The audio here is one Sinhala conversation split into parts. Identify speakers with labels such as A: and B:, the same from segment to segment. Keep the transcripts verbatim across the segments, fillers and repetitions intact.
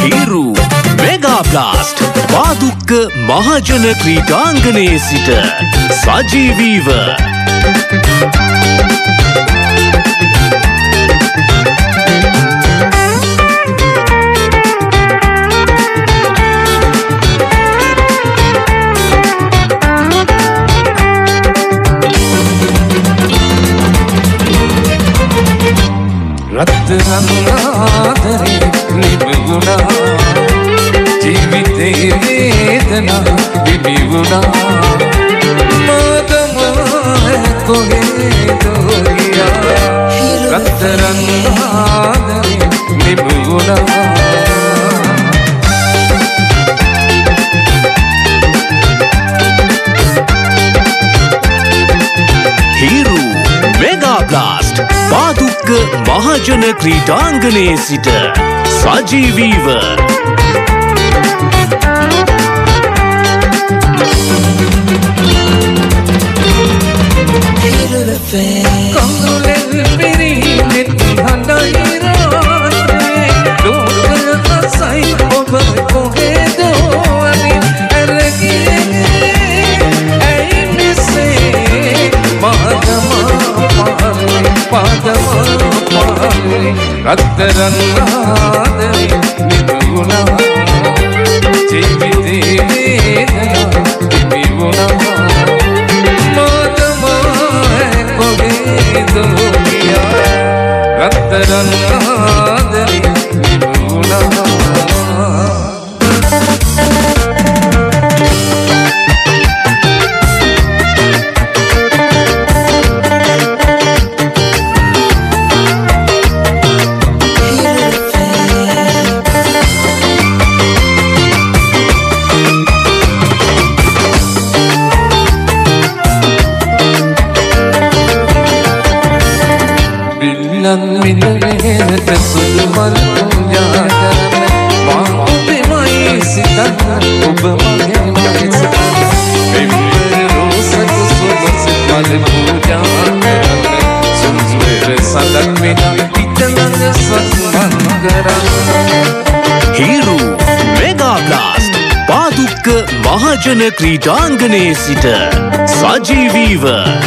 A: හිරු මෙගා බ්ලාස්ට් පාදුක්ක මහජන ක්‍රීඩාංගණයේ සිට සජීවීව
B: රත්තරන් ආදරේ නිබුණා ජීවිතේ වේදනා විවිුණා මදම කොහෙද ගියා රත්තරන් ආදරේ නිබුණා
A: හිරු මෙගා බ්ලාස්ට් පාදුක්ක මහජන ක්‍රීඩාංගණයේ සිට සජීවීව
B: කඳුලෙන් පිරීමෙත් හඬයි රාත්‍රේ ලෝක අසයි ඔබ කොහෙද අනින් ඇරගියේ ඇයි මෙසේ මහදම පාදම පාදේ රත්තරන් ආදරේ නිබුණා ජීවිතේ වේදනා විවිුණා මදම කොහෙද ගියා රත්තරන් ආදරේ නිබුණා මිලෙහෙට සුදු මල් පුජා කරන මා ඔබමයි සිතන ඔබ මගේමයි සිතන එම්බර රෝසක සුබස මල් පුජා කරන සුන්සුර සදන් විනා ඉතලන සත්මන් කරන
A: හිරු මෙගා බ්ලාස්ට් පාදුක්ක මහජන ක්‍රීඩාංගණයේ සිට සජීවීව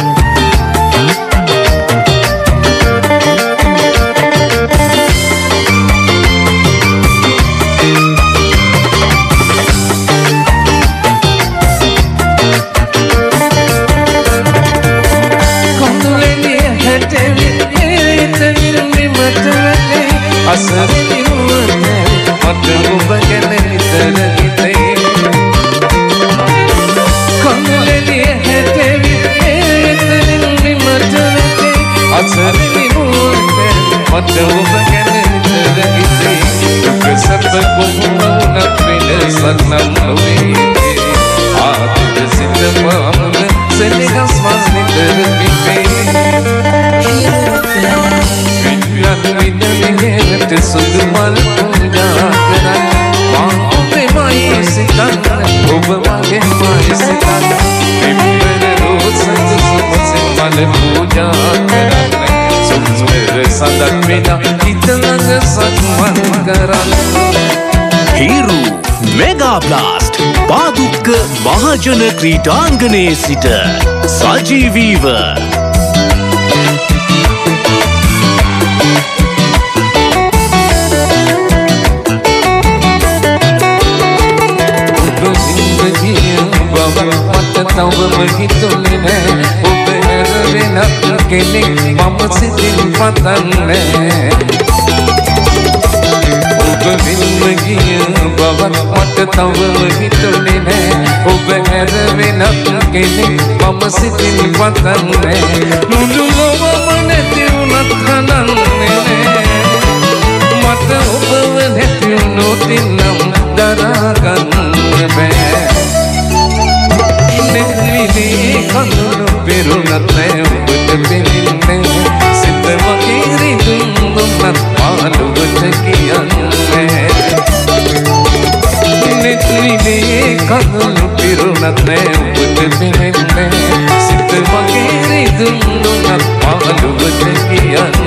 B: අසරණි වුණේ මට ඔබ ගැන නිතර හිතේ කන්දලේ හැටෙවි එතනින් විමට නැතේ අසරණි වුණේ මට ඔබ ගැන නිතර හිතේ දුක සැප කොහොමද වෙනසක් නම් නොවේ ආතර සිත මම සෙනෙහස් මස් නිතර පිපේ වින්නමිගෙට සුදු මල් පුජා කරන මා ඔබමයි සිතන ඔබ මගේමයි සිතන එම්බර රෝසක සුබස මල් පුජා කරන සුන්සුර සදන් විනා ඉතලඟ සත්මන් කරන
A: හිරු මෙගා බ්ලාස්ට් පාදුක්ක මහජන ක්‍රීඩාංගණයේ සිට සජීවීව
B: තවම හිතුනේ නෑ ඔබ හැර වෙනත් කෙනෙක් මම සිතින් පතන්නේ ඔබ විල්ම ගිය බවත් මට තවම හිතුනේ නෑ ඔබ හැර වෙනත් කෙනෙක් මම සිතින් පතන්නේ නුඩු ලොවම නැති වුණත් හනන්නේ නෑ මට ඔබව නැති වුණොත් නම් දරා ගන්න බෑ නිවිලේ කඳුළු පෙරුණත් නෑ ඔබට පෙනෙන්නේ සිත වගේ රිදුම්බුනත් පාළුවට කියන්නේ නිවිලේ කඳුළු පෙරුණත් නෑ ඔබට පෙනෙන්නේ සිත වගේ රිදුම්බුනත් පාළුවට කියන්නේ